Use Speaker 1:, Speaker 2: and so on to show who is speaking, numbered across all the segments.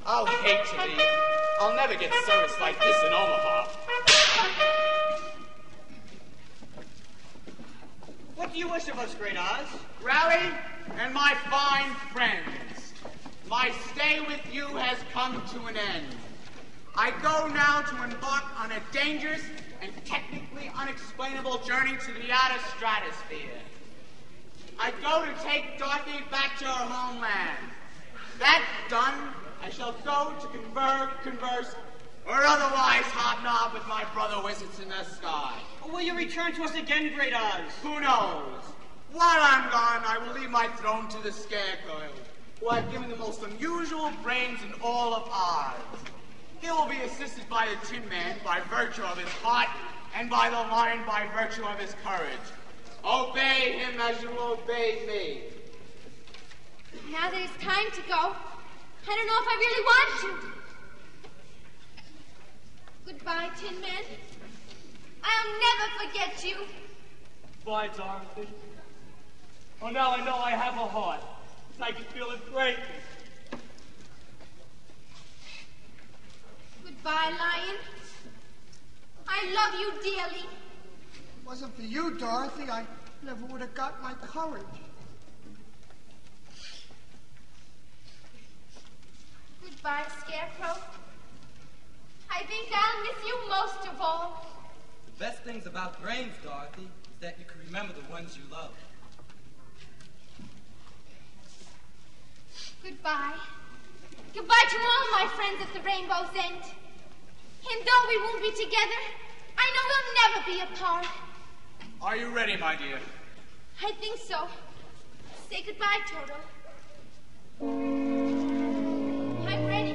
Speaker 1: I'll hate to leave. I'll never get service like this in Omaha.
Speaker 2: What do you wish of us, Great Oz?
Speaker 1: Rally and my fine friends, my stay with you has come to an end. I go now to embark on a dangerous and technically unexplainable journey to the outer stratosphere. I go to take Dorothy back to her homeland. That done, I shall go to converse, or otherwise hobnob with my brother wizards in the sky.
Speaker 2: Or will you return to us again, Great Oz?
Speaker 1: Who knows? While I'm gone, I will leave my throne to the Scarecrow, who I've given the most unusual brains in all of Oz. He will be assisted by the Tin Man by virtue of his heart, and by the Lion by virtue of his courage. Obey him as you obey me.
Speaker 3: Now that it's time to go, I don't know if I really want to. Goodbye, Tin Man. I'll never forget you.
Speaker 4: Bye, Dorothy. Oh, now I know I have a heart. I can feel it breaking.
Speaker 3: Goodbye, Lion. I love you dearly.
Speaker 5: If it wasn't for you, Dorothy, I never would have got my courage.
Speaker 3: Goodbye, Scarecrow. I think I'll miss you most of all.
Speaker 6: The best things about brains, Dorothy, is that you can remember the ones you love.
Speaker 3: Goodbye. Goodbye to all my friends at the Rainbow's End. And though we won't be together, I know we'll never be apart.
Speaker 1: Are you ready, my dear?
Speaker 3: I think so. Say goodbye, Toto. I'm ready.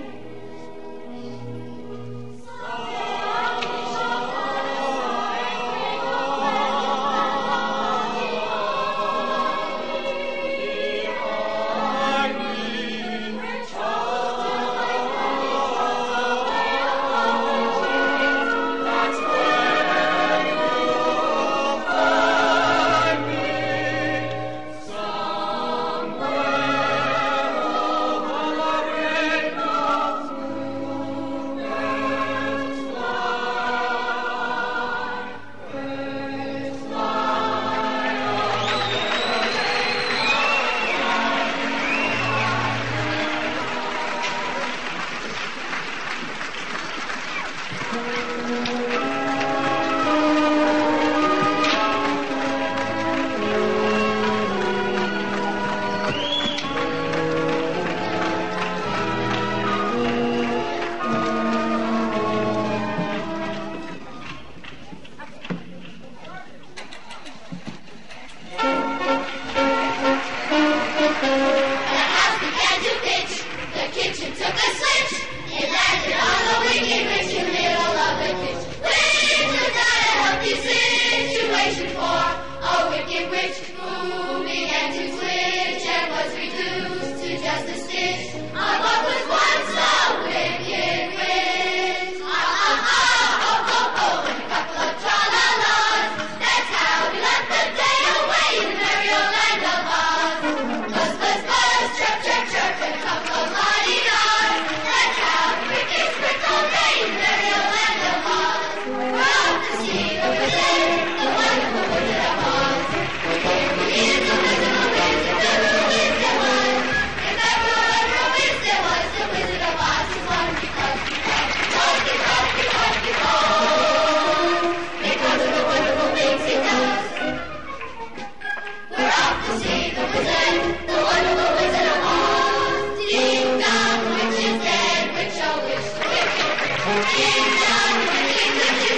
Speaker 7: Ding dong, which is dead, which